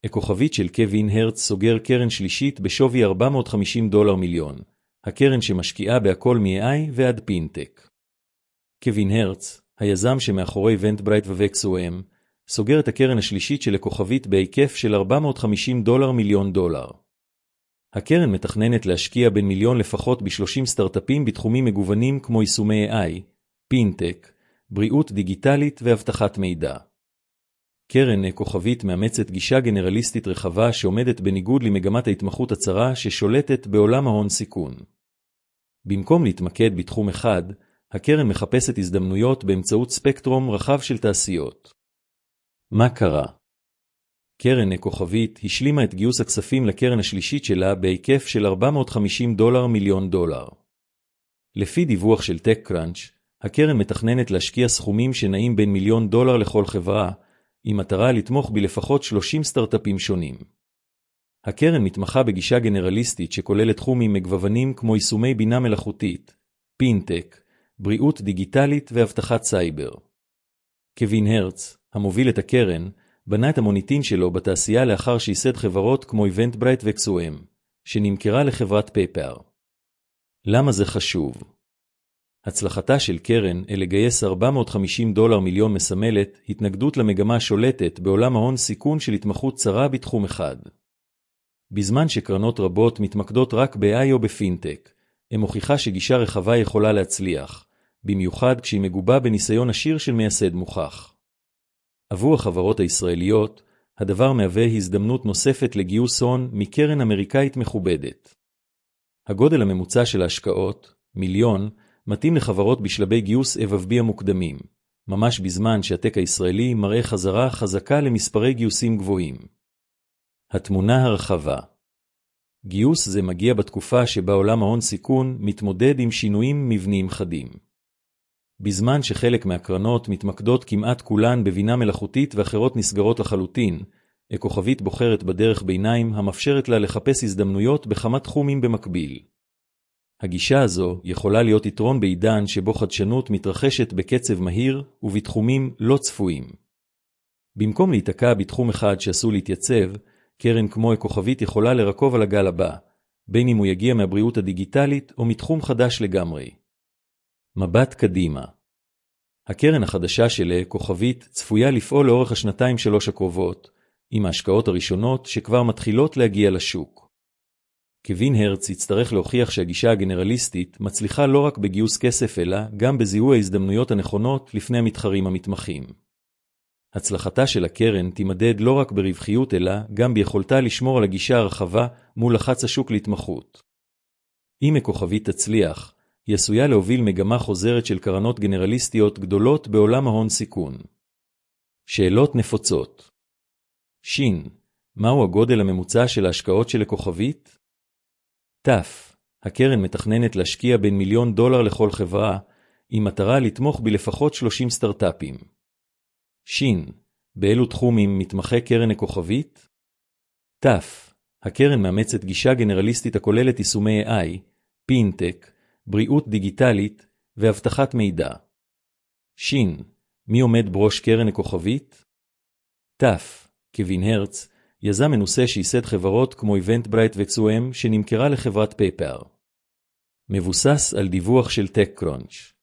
הכוכבית של קווין הרץ סוגר קרן שלישית בשווי $450 מיליון, הקרן שמשקיעה בהכל מ-AI ועד פינטק. קווין הרץ, היזם שמאחורי Eventbrite ו-VexOM, סוגר את הקרן השלישית של הכוכבית בהיקף של $450 מיליון. הקרן מתכננת להשקיע בין מיליון לפחות ב-30 סטארט-אפים בתחומים מגוונים כמו יישומי AI, פינטק, בריאות דיגיטלית ואבטחת מידע. קרן כוכבית מאמצת גישה גנרליסטית רחבה שעומדת בניגוד למגמת ההתמחות הצרה ששולטת בעולם ההון סיכון. במקום להתמקד בתחום אחד, הקרן מחפשת הזדמנויות באמצעות ספקטרום רחב של תעשיות. מה קרה? קרן כוכבית השלימה את גיוס הכספים לקרן השלישית שלה בהיקף של $450 מיליון. לפי דיווח של TechCrunch, הקרן מתכננת להשקיע סכומים שנעים בין $1 מיליון לכל חברה, עם מטרה לתמוך בלפחות 30 סטארט-אפים שונים. הקרן מתמחה בגישה גנרליסטית שכוללת תחומים מגוונים כמו יישומי בינה מלאכותית, פינטק, בריאות דיגיטלית ואבטחת סייבר. קווין הרץ, המוביל את הקרן, בנה את המוניטין שלו בתעשייה לאחר שייסד חברות כמו Eventbrite ו-VexOM, שנמכרה לחברת PayPal. למה זה חשוב? הצלחתה של קרן לגייס $450 מיליון מסמלת התנגדות למגמה שולטת בעולם ההון סיכון של התמחות צרה בתחום אחד. בזמן שקרנות רבות מתמקדות רק ב-AI או בפינטק, הם מוכיחה שגישה רחבה יכולה להצליח, במיוחד כשהיא מגובה בניסיון עשיר של מייסד מוכח. עבור החברות הישראליות, הדבר מהווה הזדמנות נוספת לגיוס הון מקרן אמריקאית מכובדת. הגודל הממוצע של ההשקעות, מיליון, מתאים לחברות בשלבי גיוס A+B המוקדמים, ממש בזמן שהטק הישראלי מראה חזרה חזקה למספרי גיוסים גבוהים. התמונה הרחבה. גיוס זה מגיע בתקופה שבה עולם ההון סיכון מתמודד עם שינויים מבניים חדים. בזמן שחלק מהקרנות מתמקדות כמעט כולן בבינה מלאכותית ואחרות נסגרות לחלוטין, הכוכבית בוחרת בדרך ביניים המאפשרת לה לחפש הזדמנויות בכמה תחומים במקביל. הגישה הזו יכולה להיות יתרון בעידן שבו חדשנות מתרחשת בקצב מהיר ובתחומים לא צפויים. במקום להתעקע בתחום אחד שעשוי להתייצב, קרן כמו הכוכבית יכולה לרכוב על הגל הבא, בין אם הוא יגיע מהבריאות הדיגיטלית או מתחום חדש לגמרי. מבט קדימה. הקרן החדשה של הכוכבית צפויה לפעול לאורך השנתיים-שלוש הקרובות, עם ההשקעות הראשונות שכבר מתחילות להגיע לשוק. קווין הרץ יצטרך להוכיח שהגישה הגנרליסטית מצליחה לא רק בגיוס כסף אלא גם בזיהוי ההזדמנויות הנכונות לפני המתחרים המתמחים. הצלחתה של הקרן תימדד לא רק ברווחיות אלא גם ביכולתה לשמור על הגישה הרחבה מול לחץ השוק להתמחות. אם הכוכבית תצליח, היא עשויה להוביל מגמה חוזרת של קרנות גנרליסטיות גדולות בעולם ההון סיכון. שאלות נפוצות. שין, מהו הגודל הממוצע של ההשקעות של הכוכבית? תף, הקרן מתכננת להשקיע בין $1 מיליון לכל חברה, עם מטרה לתמוך בלפחות 30 סטארט-אפים. שין, באילו תחומים מתמחה קרן הכוכבית? תף, הקרן מאמצת גישה גנרליסטית הכוללת יישומי AI, פינטק, בריאות דיגיטלית ואבטחת מידע. שין, מי עומד בראש קרן הכוכבית? תף, קווין הרץ, יזם מנוסה שייסד חברות כמו Eventbrite ו-VexOM שנמכרה לחברת PayPal. מבוסס על דיווח של TechCrunch.